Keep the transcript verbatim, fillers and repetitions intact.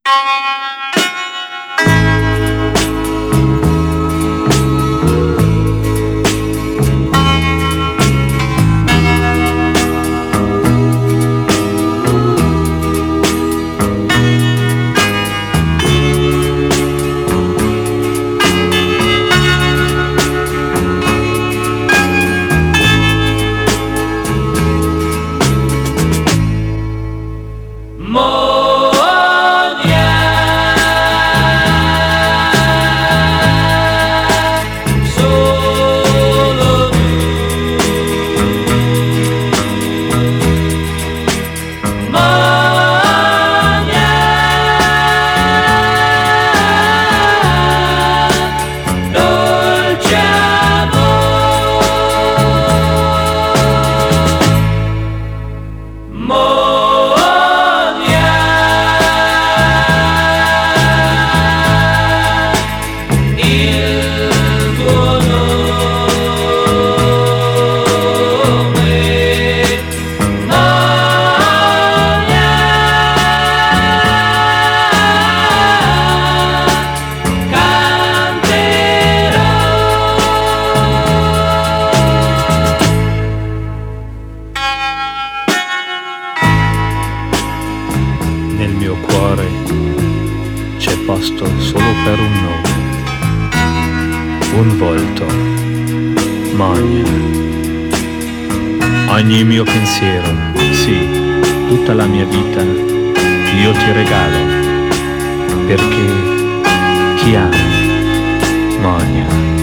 Nel mio cuore c'è posto solo per un nome, un volto, Monia. Ogni mio pensiero, sì, tutta la mia vita io ti regalo, perché ti amo, Monia.